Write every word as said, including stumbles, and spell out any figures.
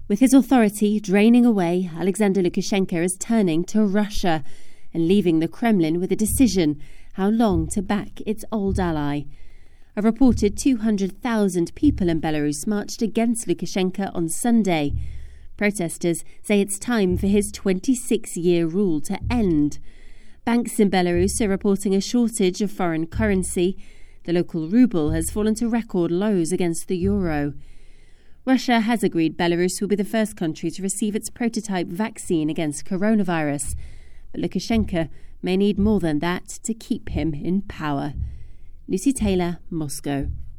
With his authority draining away, Alexander Lukashenko is turning to Russia and leaving the Kremlin with a decision how long to back its old ally. A reported two hundred thousand people in Belarus marched against Lukashenko on Sunday. Protesters say it's time for his twenty-six-year rule to end. Banks in Belarus are reporting a shortage of foreign currency. The local ruble has fallen to record lows against the euro. Russia has agreed Belarus will be the first country to receive its prototype vaccine against coronavirus. But Lukashenko may need more than that to keep him in power. Lucy Taylor, Moscow.